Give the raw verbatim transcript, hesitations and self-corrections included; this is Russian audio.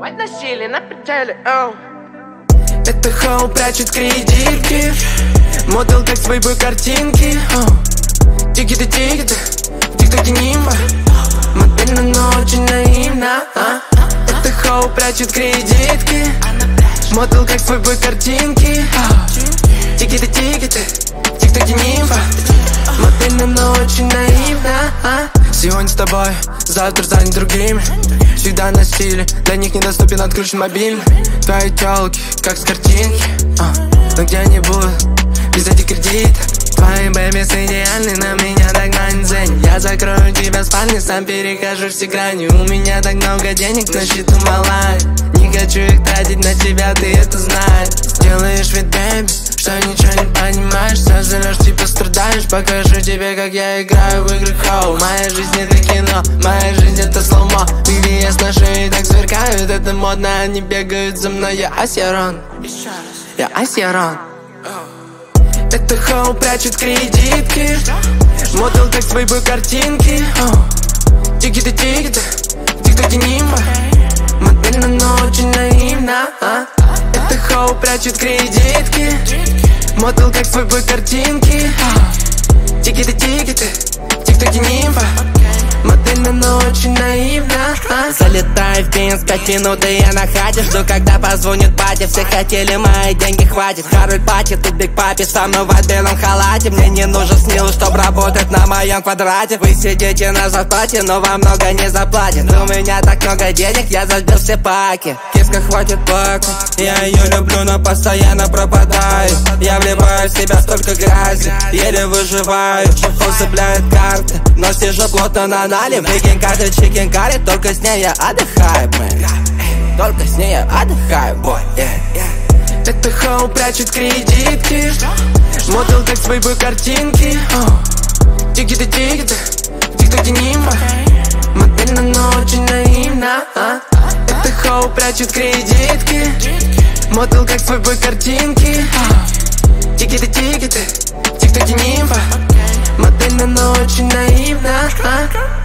Мать насилие на пределе, оу. Это хоу прячет кредитки, модел как свои бы картинки. Тикеты, тикеты, тик-токи нимба. Модельно, но очень наивно. а? Это хоу прячет кредитки, модел как свой бы картинки. Тикеты, тикеты, тик-токи нимба. Модельно, но очень наивно. а? Сегодня с тобой, завтра станет другими. Всегда на стиле, для них недоступен отключен мобильный. Твои тёлки, как с картинки, а, но где они будут без этих кредитов? Твои бэбис идеальны, на меня так манзень. Я закрою тебя в спальне, сам перехожу все грани. У меня так много денег на счету, малая. Не хочу их тратить на тебя, ты это знаешь. Делаешь вид, бэби, что ничего не понимаешь. Сожалеешь, типа страдаешь. Покажу тебе, как я играю в игры хоу. Моя жизнь это кино, моя жизнь это слоумо. Где я сношу и так сверкают, это модно, они бегают за мной. Я Асьярон, я Асьярон. Это хоу прячет кредитки, модел как свои бы картинки. Тикеты, тикеты, тик-токи нимба. Модельно, но очень наивно. а? Это хоу прячет кредитки, модел как свой бы картинки. Тикеты, тикеты, тик-токи нимба. Модельно, но очень наивно. а? Залетаю в Пинск, пять минут и я на хате. Жду, когда позвонит батя. Все хотели, мои деньги хватит. Харуль пати, тут Биг Папи со мной в белом халате. Мне не нужен снил, чтоб работать на моем квадрате. Вы сидите на зарплате, но вам много не заплатят. У меня так много денег, я забил все паки. Киска хватит плакать, я ее люблю, но постоянно пропадаю. Я вливаю в себя столько грязи, еле выживаю. Усыпляет карты, но сижу плотно на нале. Викинг карты, чикен карри, только с ней я отдыхаю, мэн. Только с ней я отдыхаю, бой, yeah, yeah. Это хоу прячет кредитки, модел как свои бы картинки. Тикеты, тикеты, тик-токи нимба. Модельно, но очень наивно. а? Это хоу прячет кредитки, модел как свой бы картинки. Тикеты, тикеты, тик-токи нимба. Модельно, но очень наивно. а?